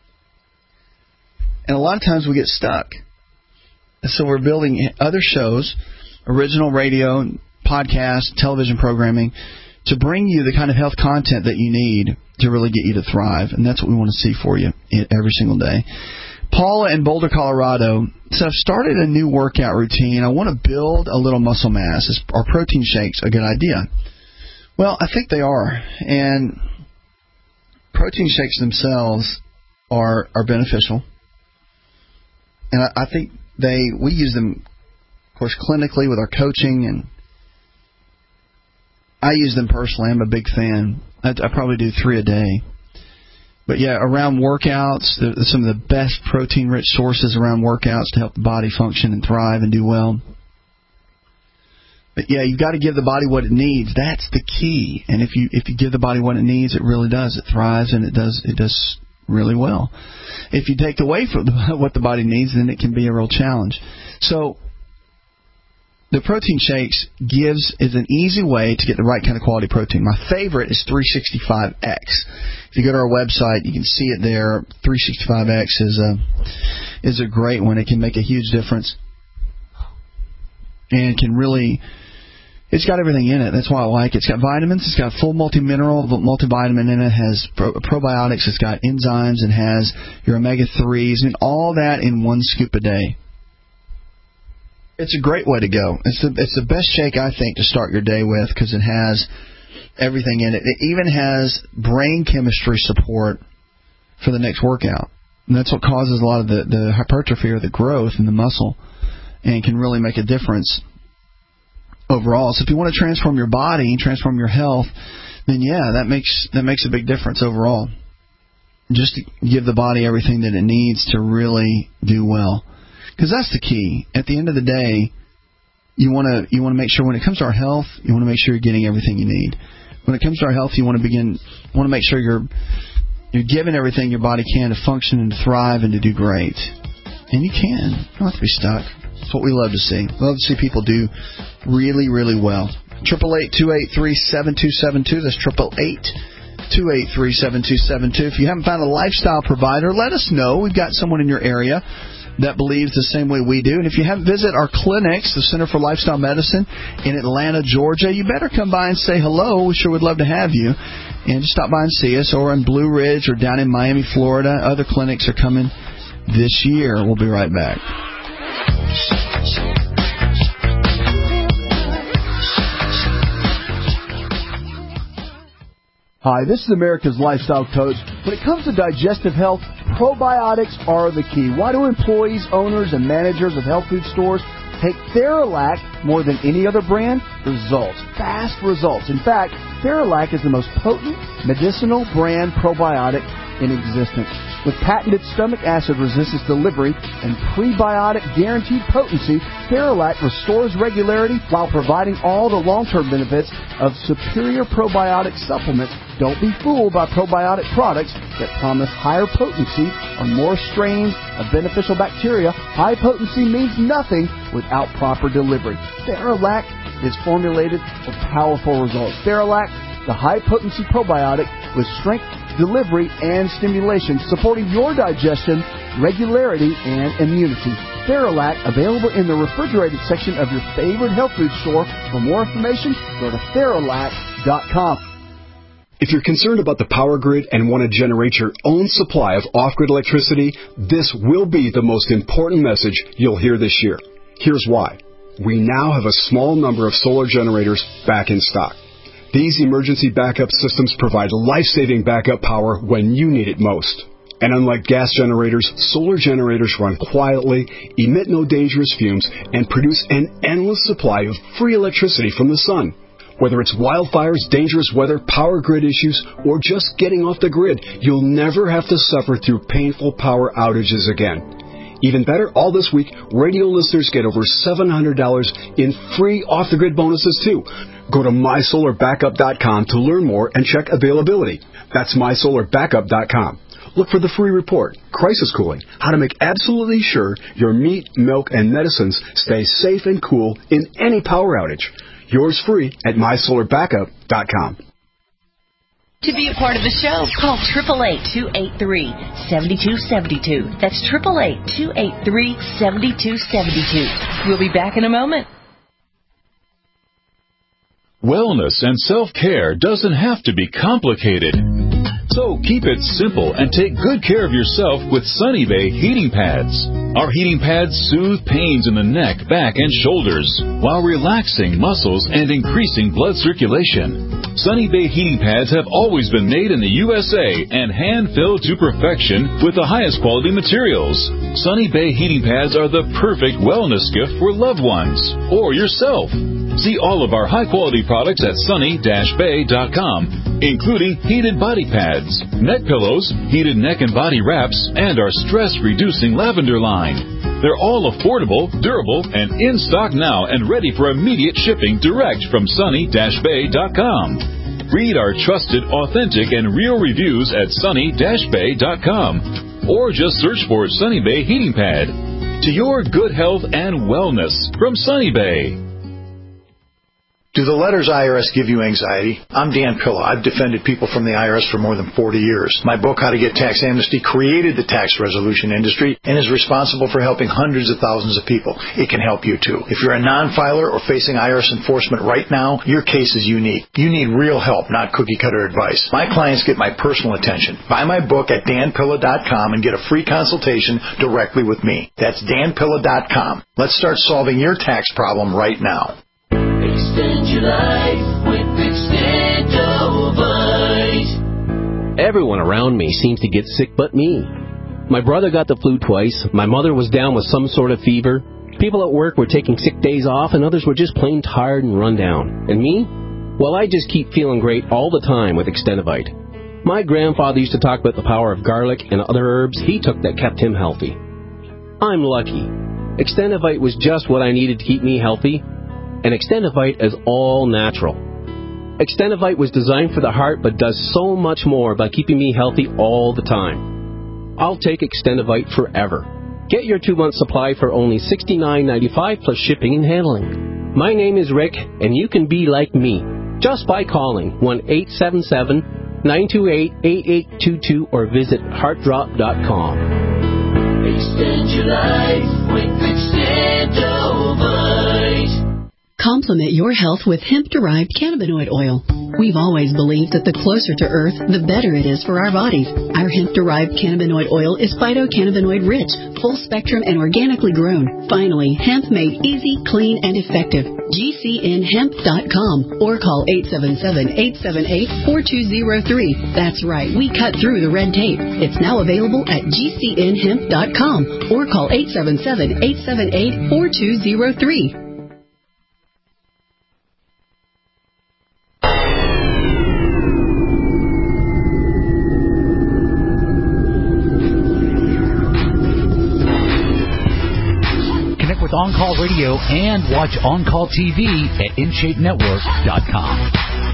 C: And a lot of times we get stuck. So we're building other shows, original radio, podcast, television programming, to bring you the kind of health content that you need to really get you to thrive. And that's what we want to see for you every single day. Paula in Boulder, Colorado. So I've started a new workout routine. I want to build a little muscle mass. Is, are protein shakes a good idea? Well, I think they are. And protein shakes themselves are are beneficial. And I, I think they we use them, of course, clinically with our coaching, and I use them personally. I'm a big fan. I, I probably do three a day. But yeah, around workouts, some of the best protein-rich sources around workouts to help the body function and thrive and do well. But yeah, you've got to give the body what it needs. That's the key. And if you if you give the body what it needs, it really does. It thrives and it does it does really well. If you take away from the, what the body needs, then it can be a real challenge. So the protein shakes gives is an easy way to get the right kind of quality protein. My favorite is three sixty-five X. If you go to our website, you can see it there. three sixty-five X is a is a great one. It can make a huge difference, and can really. It's got everything in it. That's why I like it. It's got vitamins. It's got full multi-mineral, multivitamin in it. It has pro- probiotics. It's got enzymes. It has your omega threes. I mean, all that in one scoop a day. It's a great way to go. It's the, it's the best shake, I think, to start your day with because it has everything in it. It even has brain chemistry support for the next workout. And that's what causes a lot of the, the hypertrophy or the growth in the muscle and can really make a difference overall. So if you want to transform your body, transform your health, then yeah, that makes that makes a big difference overall. Just to give the body everything that it needs to really do well. Because that's the key. At the end of the day, you want to you want to make sure when it comes to our health, you want to make sure you're getting everything you need. When it comes to our health, you want to begin want to make sure you're you're giving everything your body can to function and to thrive and to do great. And you can. You don't have to be stuck. That's what we love to see. We love to see people do really, really well. Triple eight two eight three seven two seven two. That's triple eight two eight three seven two seven two. If you haven't found a lifestyle provider, let us know. We've got someone in your area that believes the same way we do. And if you haven't visited our clinics, the Center for Lifestyle Medicine in Atlanta, Georgia, you better come by and say hello. We sure would love to have you. And just stop by and see us, or in Blue Ridge or down in Miami, Florida. Other clinics are coming this year. We'll be right back.
T: Hi, this is America's Lifestyle Coach. When it comes to digestive health, probiotics are the key. Why do employees, owners, and managers of health food stores take Theralac more than any other brand? Results. Fast results. In fact, Theralac is the most potent medicinal brand probiotic in existence. With patented stomach acid resistance delivery and prebiotic guaranteed potency, Theralac restores regularity while providing all the long-term benefits of superior probiotic supplements. Don't be fooled by probiotic products that promise higher potency or more strains of beneficial bacteria. High potency means nothing without proper delivery. Theralac is formulated for powerful results. Theralac, the high-potency probiotic with strength, delivery, and stimulation, supporting your digestion, regularity, and immunity. Theralac, available in the refrigerated section of your favorite health food store. For more information, go to Theralac dot com.
U: If you're concerned about the power grid and want to generate your own supply of off-grid electricity, this will be the most important message you'll hear this year. Here's why. We now have a small number of solar generators back in stock. These emergency backup systems provide life-saving backup power when you need it most. And unlike gas generators, solar generators run quietly, emit no dangerous fumes, and produce an endless supply of free electricity from the sun. Whether it's wildfires, dangerous weather, power grid issues, or just getting off the grid, you'll never have to suffer through painful power outages again. Even better, all this week, radio listeners get over seven hundred dollars in free off-the-grid bonuses, too. Go to my solar backup dot com to learn more and check availability. That's my solar backup dot com. Look for the free report, Crisis Cooling, how to make absolutely sure your meat, milk, and medicines stay safe and cool in any power outage. Yours free at my solar backup dot com.
L: To be a part of the show, call eight eight eight, two eight three, seven two seven two. That's eight eight eight, two eight three, seven two seven two. We'll be back in a moment.
V: Wellness and self-care doesn't have to be complicated. So keep it simple and take good care of yourself with Sunny Bay heating pads. Our heating pads soothe pains in the neck, back, and shoulders while relaxing muscles and increasing blood circulation. Sunny Bay heating pads have always been made in the U S A and hand-filled to perfection with the highest quality materials. Sunny Bay heating pads are the perfect wellness gift for loved ones or yourself. See all of our high-quality products at sunny dash bay dot com, including heated body pads, neck pillows, heated neck and body wraps, and our stress-reducing lavender line. They're all affordable, durable, and in stock now and ready for immediate shipping direct from sunny dash bay dot com. Read our trusted, authentic, and real reviews at sunny dash bay dot com, or just search for Sunny Bay Heating Pad. To your good health and wellness from Sunny Bay.
W: Do the letters I R S give you anxiety? I'm Dan Pilla. I've defended people from the I R S for more than forty years. My book, How to Get Tax Amnesty, created the tax resolution industry and is responsible for helping hundreds of thousands of people. It can help you, too. If you're a non-filer or facing I R S enforcement right now, your case is unique. You need real help, not cookie-cutter advice. My clients get my personal attention. Buy my book at dan pilla dot com and get a free consultation directly with me. That's dan pilla dot com. Let's start solving your tax problem right now.
X: Extend your life with Extendovite.
Y: Everyone around me seems to get sick but me. My brother got the flu twice. My mother was down with some sort of fever. People at work were taking sick days off, and others were just plain tired and run down. And me? Well, I just keep feeling great all the time with Extendovite. My grandfather used to talk about the power of garlic and other herbs he took that kept him healthy. I'm lucky. Extendovite was just what I needed to keep me healthy. And Extendovite is all natural. Extendovite was designed for the heart but does so much more by keeping me healthy all the time. I'll take Extendovite forever. Get your two-month supply for only sixty-nine ninety-five plus shipping and handling. My name is Rick, and you can be like me just by calling one eight seven seven, nine two eight, eight eight two two or visit heart drop dot com.
X: Extend your life with Extendovite.
D: Complement your health with hemp-derived cannabinoid oil. We've always believed that the closer to Earth, the better it is for our bodies. Our hemp-derived cannabinoid oil is phytocannabinoid-rich, full-spectrum, and organically grown. Finally, hemp made easy, clean, and effective. G C N hemp dot com or call eight seven seven, eight seven eight, four two zero three. That's right, we cut through the red tape. It's now available at G C N hemp dot com or call eight seven seven, eight seven eight, four two zero three.
F: With On Call Radio and watch On Call T V at in shape network dot com.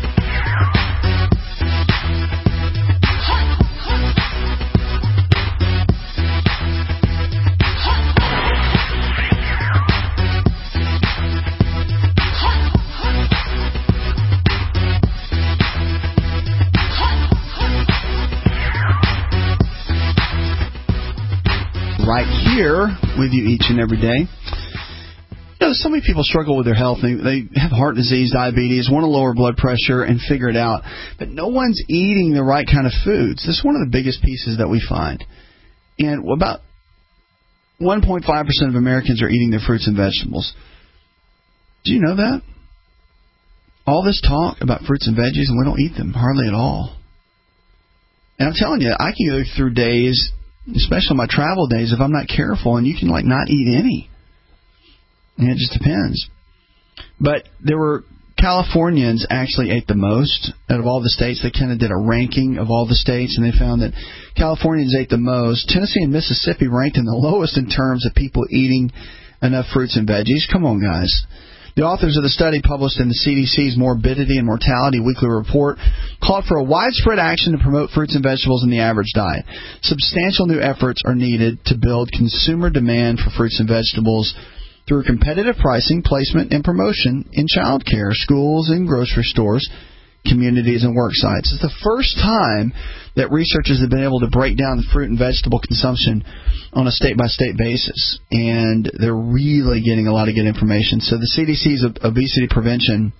C: Right here with you each and every day. You know, so many people struggle with their health. They, they have heart disease, diabetes, want to lower blood pressure and figure it out. But no one's eating the right kind of foods. This is one of the biggest pieces that we find. And about one point five percent of Americans are eating their fruits and vegetables. Do you know that? All this talk about fruits and veggies, and we don't eat them hardly at all. And I'm telling you, I can go through days, especially my travel days, if I'm not careful, and you can like not eat any. And it just depends. But there were Californians actually ate the most out of all the states. They kind of did a ranking of all the states, and they found that Californians ate the most. Tennessee and Mississippi ranked in the lowest in terms of people eating enough fruits and veggies. Come on, guys. The authors of the study, published in the C D C's Morbidity and Mortality Weekly Report, called for a widespread action to promote fruits and vegetables in the average diet. Substantial new efforts are needed to build consumer demand for fruits and vegetables through competitive pricing, placement, and promotion in child care, schools and grocery stores, communities, and work sites. It's the first time that researchers have been able to break down the fruit and vegetable consumption on a state-by-state basis, and they're really getting a lot of good information. So the C D C's Obesity Prevention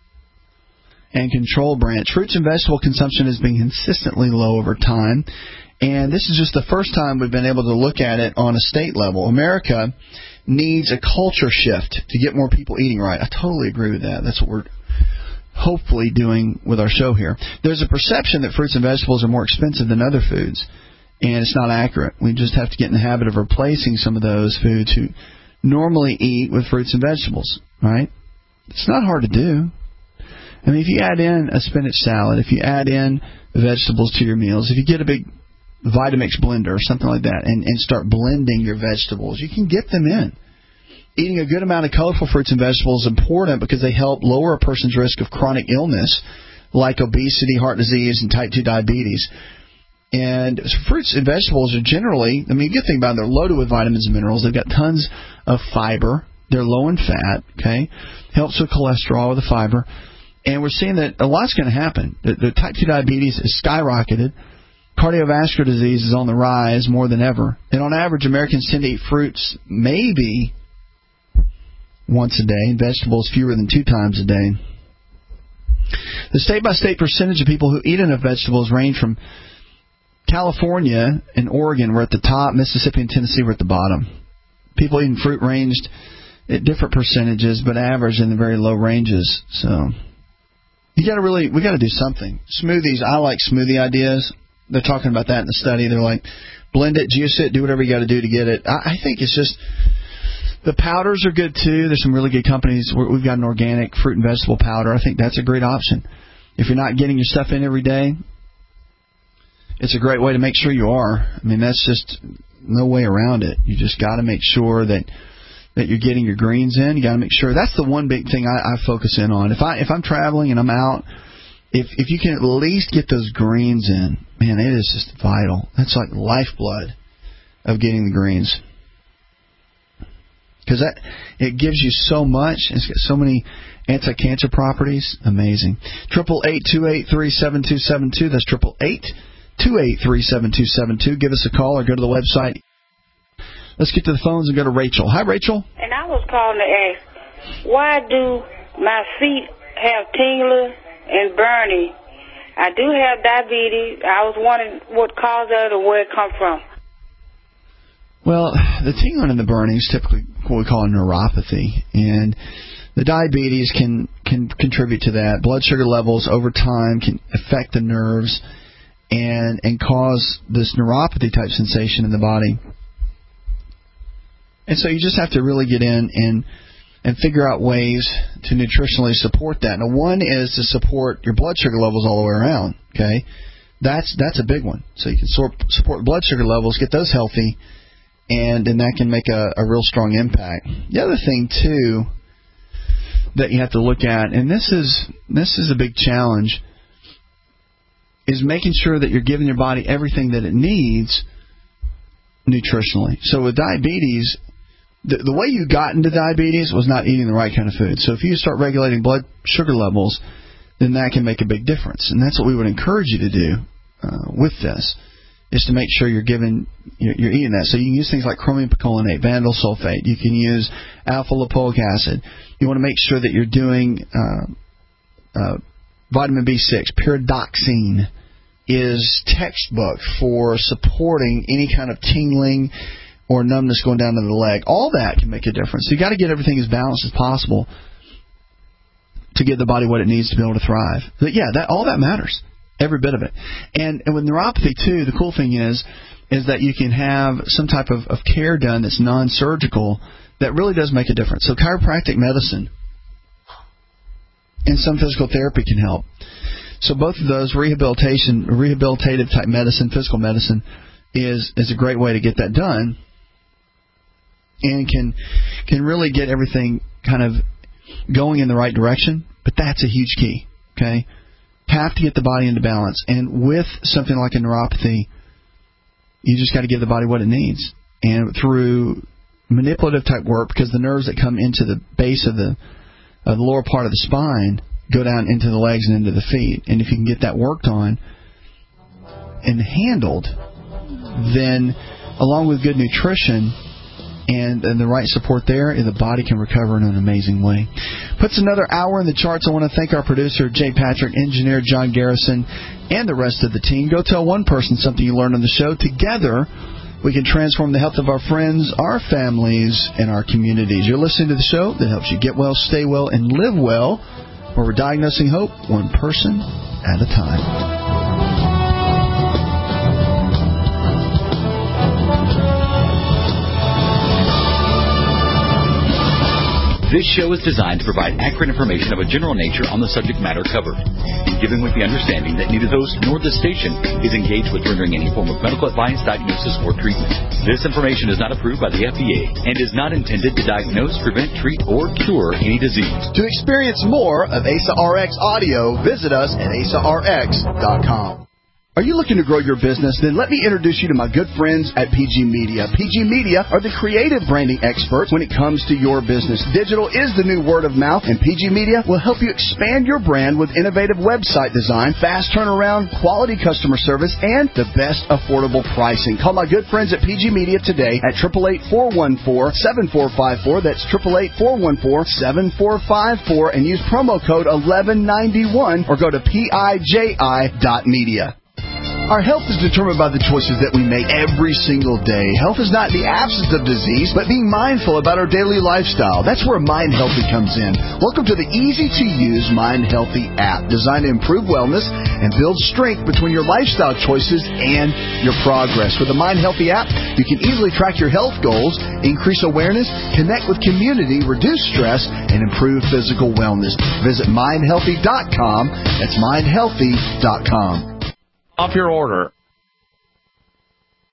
C: and Control Branch, fruits and vegetable consumption has been consistently low over time, and this is just the first time we've been able to look at it on a state level. America needs a culture shift to get more people eating right. I totally agree with that. That's what we're hopefully doing with our show here. There's a perception that fruits and vegetables are more expensive than other foods, and it's not accurate. We just have to get in the habit of replacing some of those foods who normally eat with fruits and vegetables, right? It's not hard to do. I mean, if you add in a spinach salad, if you add in vegetables to your meals, if you get a big Vitamix blender or something like that and, and start blending your vegetables, you can get them in. Eating a good amount of colorful fruits and vegetables is important because they help lower a person's risk of chronic illness like obesity, heart disease, and type two diabetes. And fruits and vegetables are generally, I mean, good thing about them, they're loaded with vitamins and minerals. They've got tons of fiber. They're low in fat, okay? Helps with cholesterol with the fiber. And we're seeing that a lot's going to happen. The, the type two diabetes is skyrocketed. Cardiovascular disease is on the rise more than ever. And on average, Americans tend to eat fruits maybe once a day, and vegetables fewer than two times a day. The state-by-state percentage of people who eat enough vegetables range from California and Oregon were at the top, Mississippi and Tennessee were at the bottom. People eating fruit ranged at different percentages, but average in the very low ranges. So you got to really, we got to do something. Smoothies, I like smoothie ideas. They're talking about that in the study. They're like, blend it, juice it, do whatever you got to do to get it. I, I think it's just, the powders are good too. There's some really good companies. We've got an organic fruit and vegetable powder. I think that's a great option. If you're not getting your stuff in every day, it's a great way to make sure you are. I mean, that's just no way around it. You just got to make sure that that you're getting your greens in. You got to make sure. That's the one big thing I, I focus in on. If I if I'm traveling and I'm out, if if you can at least get those greens in, man, it is just vital. That's like lifeblood of getting the greens. because that it gives you so much. It's got so many anti-cancer properties. Amazing. Triple eight two eight three seven two seven two. That's triple eight two eight three seven two seven two. Give us a call or go to the website. Let's get to the phones and go to Rachel. Hi, Rachel.
B: And I was calling to ask, why do my feet have tingling and burning? I do have diabetes. I was wondering what caused it or where it come from.
C: Well, the tingling and the burning is typically what we call a neuropathy, and the diabetes can, can contribute to that. Blood sugar levels over time can affect the nerves and and cause this neuropathy type sensation in the body. And so you just have to really get in and and figure out ways to nutritionally support that. Now, one is to support your blood sugar levels all the way around, okay? That's that's a big one. So you can sort, support blood sugar levels, get those healthy, and then that can make a, a real strong impact. The other thing, too, that you have to look at, and this is this is a big challenge, is making sure that you're giving your body everything that it needs nutritionally. So with diabetes, the, the way you got into diabetes was not eating the right kind of food. So if you start regulating blood sugar levels, then that can make a big difference. And that's what we would encourage you to do uh, with this, is to make sure you're giving, you're, you're eating that. So you can use things like chromium picolinate, vanadin sulfate. You can use alpha lipoic acid. You want to make sure that you're doing uh, uh, vitamin B six. Pyridoxine is textbook for supporting any kind of tingling or numbness going down to the leg. All that can make a difference. So you've got to get everything as balanced as possible to give the body what it needs to be able to thrive. But yeah, that all that matters, every bit of it. And, and with neuropathy, too, the cool thing is is that you can have some type of, of care done that's non-surgical that really does make a difference. So chiropractic medicine and some physical therapy can help. So both of those, rehabilitation, rehabilitative type medicine, physical medicine, is is a great way to get that done, and can can really get everything kind of going in the right direction. But that's a huge key. Okay, have to get the body into balance, and with something like a neuropathy, you just got to give the body what it needs, and through manipulative type work, because the nerves that come into the base of the of the lower part of the spine go down into the legs and into the feet. And if you can get that worked on and handled, then along with good nutrition and, and the right support there, the body can recover in an amazing way. Puts another hour in the charts. I want to thank our producer, Jay Patrick, engineer John Garrison, and the rest of the team. Go tell one person something you learned on the show. Together, we can transform the health of our friends, our families, and our communities. You're listening to the show that helps you get well, stay well, and live well, where we're diagnosing hope one person at a time.
F: This show is designed to provide accurate information of a general nature on the subject matter covered, given with the understanding that neither the host nor the station is engaged with rendering any form of medical advice, diagnosis, or treatment. This information is not approved by the F D A and is not intended to diagnose, prevent, treat, or cure any disease.
C: To experience more of A S A R X audio, visit us at A S A R X dot com. Are you looking to grow your business? Then let me introduce you to my good friends at P G Media. P G Media are the creative branding experts when it comes to your business. Digital is the new word of mouth, and P G Media will help you expand your brand with innovative website design, fast turnaround, quality customer service, and the best affordable pricing. Call my good friends at P G Media today at eight eight eight, four one four, seven four five four. That's eight eight eight, four one four, seven four five four, and use promo code eleven ninety-one or go to P I J I dot media. Our health is determined by the choices that we make every single day. Health is not the absence of disease, but being mindful about our daily lifestyle. That's where Mind Healthy comes in. Welcome to the easy-to-use Mind Healthy app, designed to improve wellness and build strength between your lifestyle choices and your progress. With the Mind Healthy app, you can easily track your health goals, increase awareness, connect with community, reduce stress, and improve physical wellness. Visit mind healthy dot com. That's mind healthy dot com.
E: Off your order